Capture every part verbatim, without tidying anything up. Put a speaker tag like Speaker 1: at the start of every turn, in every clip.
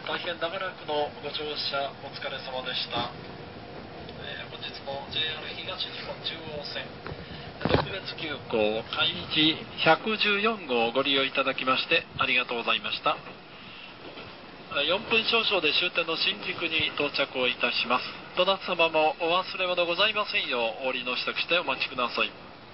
Speaker 1: 大変長らくのご乗車お疲れ様でした。えー、本日も ジェイアール 東日本中央線特別急行開示ひゃくじゅうよん号をご利用いただきましてありがとうございました。よんぷん少々で終点の新宿に到着をいたします。どなた様もお忘れ物ございませんようお降りの支度してお待ちください。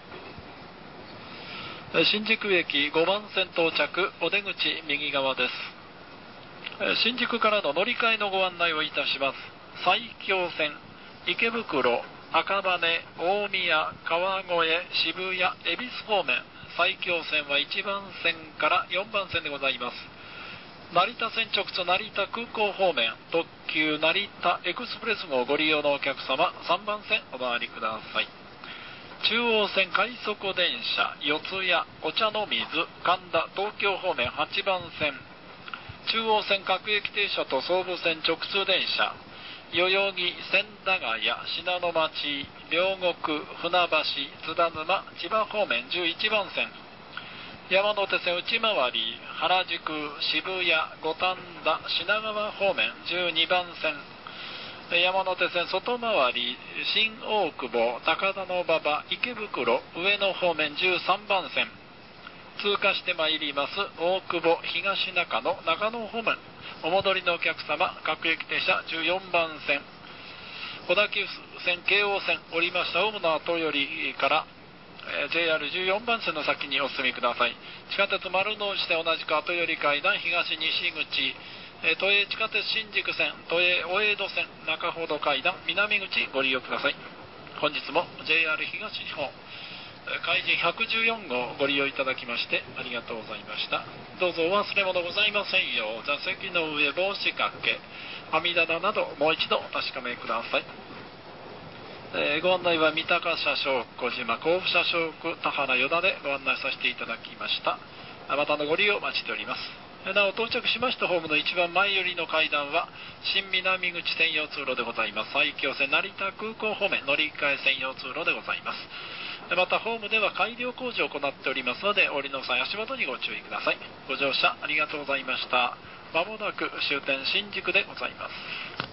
Speaker 1: 新宿駅ごばん線到着、お出口右側です。新宿からの乗り換えのご案内をいたします。埼京線、池袋、赤羽、大宮、川越、渋谷、恵比寿方面、埼京線はいちばん線からよんばん線でございます。成田線直通成田空港方面、特急成田エクスプレス号をご利用のお客様、さんばん線お回りください。中央線快速電車、四谷、お茶の水、神田、東京方面はちばん線、中央線各駅停車と総武線直通電車、代々木、千駄ヶ谷、信濃町、両国、船橋、津田沼、千葉方面じゅういちばん線、山手線内回り、原宿、渋谷、五反田、品川方面じゅうにばん線、山手線外回り、新大久保、高田馬場、池袋、上野方面じゅうさんばん線、通過してまいります大久保、東中野、中野方面、お戻りのお客様、各駅停車じゅうよんばん線、小田急線、京王線、降りました主の後寄りから、ジェイアールじゅうよんばん線の先にお進みください。地下鉄丸の内で同じく後寄り階段、東西口、都営地下鉄新宿線、都営大江戸線、中ほど階段、南口ご利用ください。本日も ジェイアール 東日本開示ひゃくじゅうよん号ご利用いただきましてありがとうございました。どうぞお忘れ物ございませんよう座席の上帽子掛け、網棚などもう一度お確かめください。えー、ご案内は三鷹車掌小島、甲府車掌区田原与田でご案内させていただきました。またのご利用お待ちしております。なお到着しましたホームの一番前寄りの階段は新南口専用通路でございます。埼京線成田空港方面乗り換え専用通路でございます。またホームでは改良工事を行っておりますのでお降りの際足元にご注意ください。ご乗車ありがとうございました。まもなく終点新宿でございます。